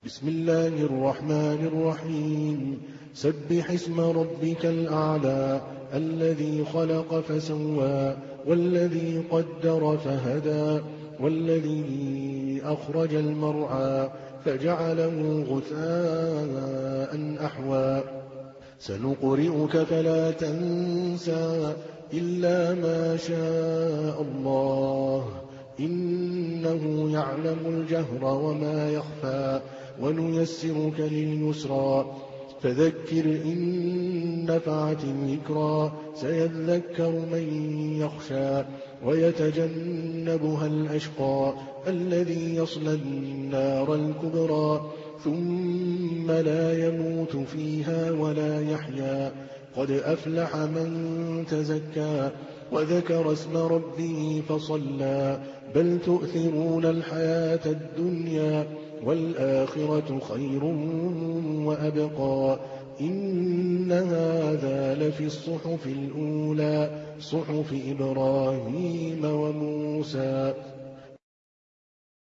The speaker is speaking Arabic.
بسم الله الرحمن الرحيم. سبح اسم ربك الأعلى الذي خلق فسوى والذي قدر فهدى والذي أخرج المرعى فجعله غثاء أحوى سنقرئك فلا تنسى إلا ما شاء الله إنه يعلم الجهر وما يخفى ونيسرك لليسرى فذكر إن نفعت الذكرى سيذكر من يخشى ويتجنبها الأشقى الذي يصلى النار الكبرى ثم لا يموت فيها ولا يحيا قد أفلح من تزكى وذكر اسم ربه فصلى بل تؤثرون الحياة الدنيا والآخرة خير وأبقى إن هذا لفي الصحف الأولى صحف إبراهيم وموسى